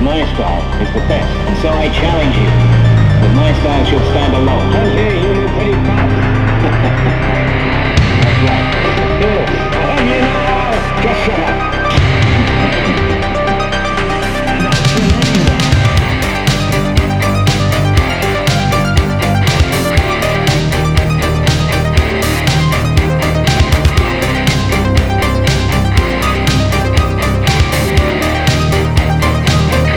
My style is the best, and so I challenge you. But my style should stand alone. Okay, you move pretty fast.